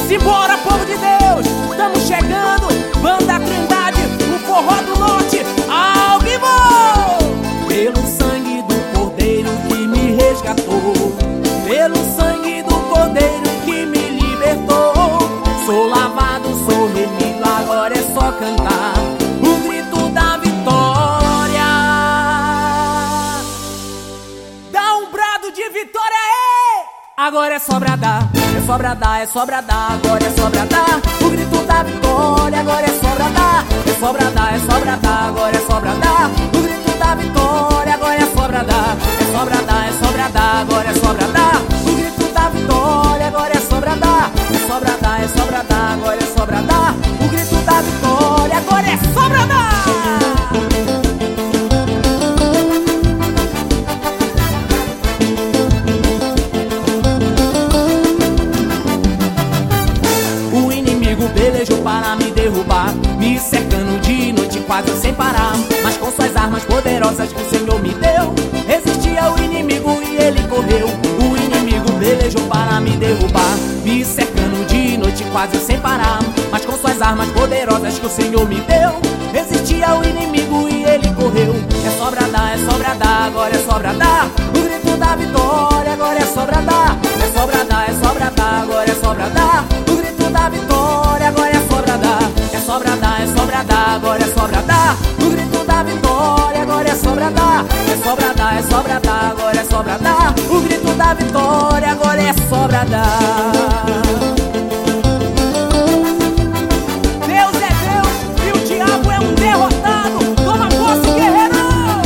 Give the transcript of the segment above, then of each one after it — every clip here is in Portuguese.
Simbora, povo de Deus, estamos chegando. Banda Trindade, o forró do norte, ao vivo. Pelo sangue do Cordeiro que me resgatou, pelo sangue do Cordeiro que me libertou, sou lavado, sou remido, agora é só cantar o grito da vitória. Dá um brado de vitória aí! Agora é só bradar, é só bradar, é só bradar, agora é só bradar o grito da vitória. Agora é só bradar, é só bradar, é só bradar, agora é só bradar o grito da vitória. Agora é só bradar, é só bradar, é só bradar, agora é só bradar o grito da vitória. Agora é só bradar, é só bradar, é só bradar, agora é só bradar o grito da vitória. Agora é só bradar. Pelejou para me derrubar, me cercando de noite quase sem parar. Mas com suas armas poderosas que o Senhor me deu, resistia o inimigo e ele correu. O inimigo pelejou para me derrubar, me cercando de noite quase sem parar. Mas com suas armas poderosas que o Senhor me deu, resistia o inimigo e ele correu. É só bradar, agora é só bradar o grito da vitória. Agora é só bradar, é só bradar, é só bradar, agora é só bradar o grito da vitória. Agora é só bradar, é só bradar, é só bradar, agora é só bradar o grito da vitória. Agora é só bradar, é só bradar, é só bradar, agora é só bradar o grito da vitória. Agora é só bradar. Deus é Deus e o diabo é um derrotado. Toma posse, guerreiro!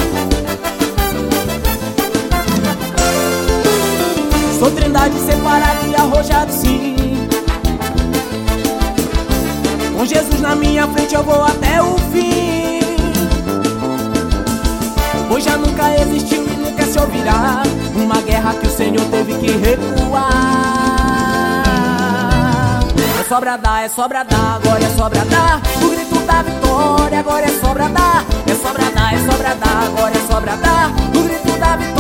Sou Trindade separado e arrojado, sim. Com Jesus na minha frente eu vou até o fim, pois já nunca existiu e nunca se ouvirá uma guerra que o Senhor teve que recuar. É só bradar, agora é só bradar o grito da vitória. Agora é só bradar, é só bradar, é só bradar, agora é só bradar o grito da vitória.